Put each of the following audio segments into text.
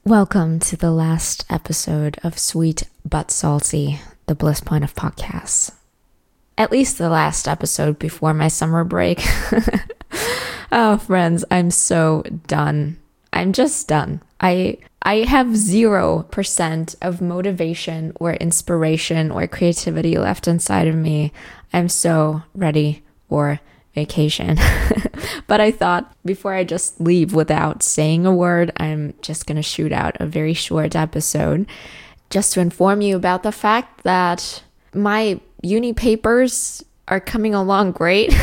Welcome to the last episode of Sweet But Salty, the bliss point of podcasts. At least the last episode before my summer break. Oh, friends, I'm so done. I'm just done. I have 0% of motivation or inspiration or creativity left inside of me. I'm so ready for vacation. But I thought before I just leave without saying a word, I'm just going to shoot out a very short episode just to inform you about the fact that my uni papers are coming along great.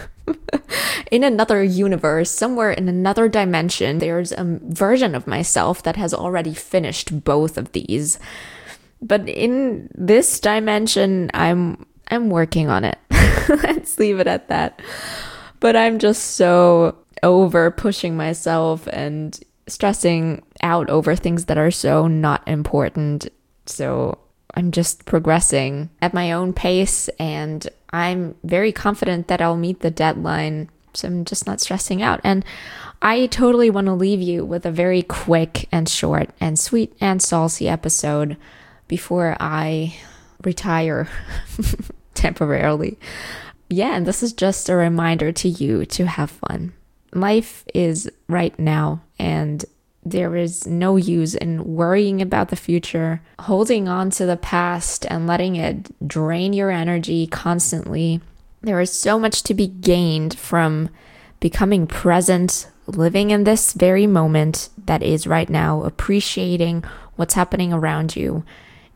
In another universe, somewhere in another dimension, there's a version of myself that has already finished both of these. But in this dimension, I'm working on it. Let's leave it at that. But I'm just so over pushing myself and stressing out over things that are so not important. So I'm just progressing at my own pace, and I'm very confident that I'll meet the deadline. So I'm just not stressing out. And I totally want to leave you with a very quick and short and sweet and salty episode before I retire temporarily. Yeah, and this is just a reminder to you to have fun. Life is right now, and there is no use in worrying about the future, holding on to the past and letting it drain your energy constantly. There is so much to be gained from becoming present, living in this very moment that is right now, appreciating what's happening around you.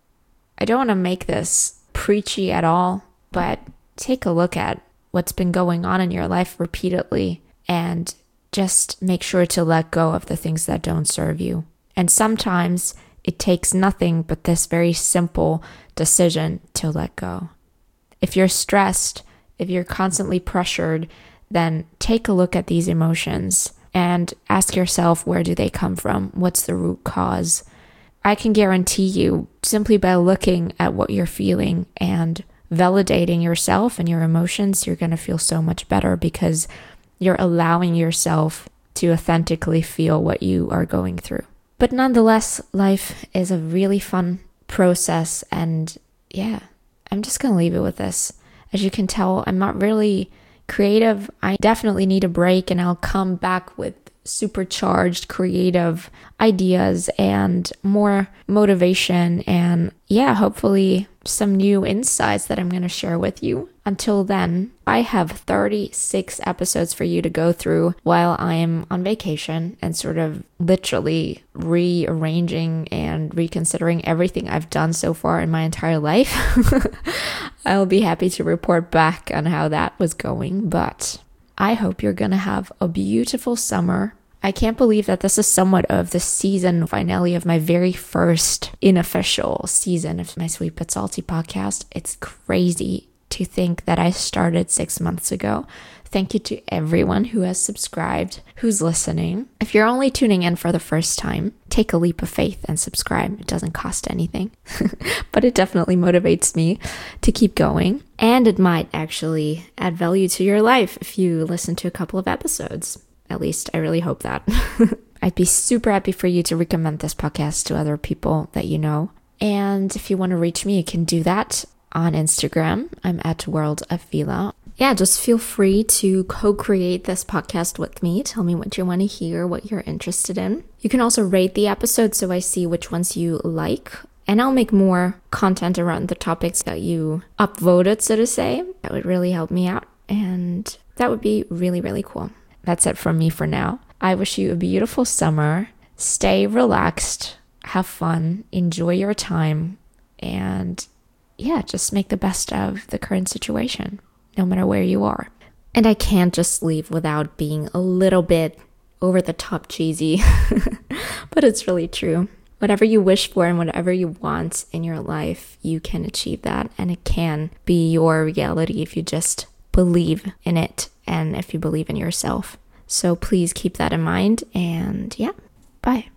I don't want to make this preachy at all, but take a look at what's been going on in your life repeatedly and just make sure to let go of the things that don't serve you. And sometimes it takes nothing but this very simple decision to let go. If you're stressed, if you're constantly pressured, then take a look at these emotions and ask yourself, where do they come from? What's the root cause? I can guarantee you, simply by looking at what you're feeling and validating yourself and your emotions, you're going to feel so much better because you're allowing yourself to authentically feel what you are going through. But nonetheless, life is a really fun process, and yeah, I'm just going to leave it with this. As you can tell, I'm not really creative. I definitely need a break, and I'll come back with supercharged creative ideas and more motivation and hopefully some new insights that I'm going to share with you. Until then, I have 36 episodes for you to go through while I am on vacation and sort of literally rearranging and reconsidering everything I've done so far in my entire life. I'll be happy to report back on how that was going, but I hope you're going to have a beautiful summer. I can't believe that this is somewhat of the season finale of my very first unofficial season of my Sweet But Salty podcast. It's crazy to think that I started 6 months ago. Thank you to everyone who has subscribed, who's listening. If you're only tuning in for the first time, take a leap of faith and subscribe. It doesn't cost anything, but it definitely motivates me to keep going. And it might actually add value to your life if you listen to a couple of episodes. At least I really hope that. I'd be super happy for you to recommend this podcast to other people that you know. And if you want to reach me, you can do that on Instagram. I'm at World of Vila. Yeah, just feel free to co-create this podcast with me. Tell me what you want to hear, what you're interested in. You can also rate the episode so I see which ones you like. And I'll make more content around the topics that you upvoted, so to say. That would really help me out. And that would be really, really cool. That's it from me for now. I wish you a beautiful summer. Stay relaxed. Have fun. Enjoy your time. And just make the best of the current situation, no matter where you are. And I can't just leave without being a little bit over the top cheesy, but it's really true. Whatever you wish for and whatever you want in your life, you can achieve that. And it can be your reality if you just believe in it and if you believe in yourself. So please keep that in mind. And bye.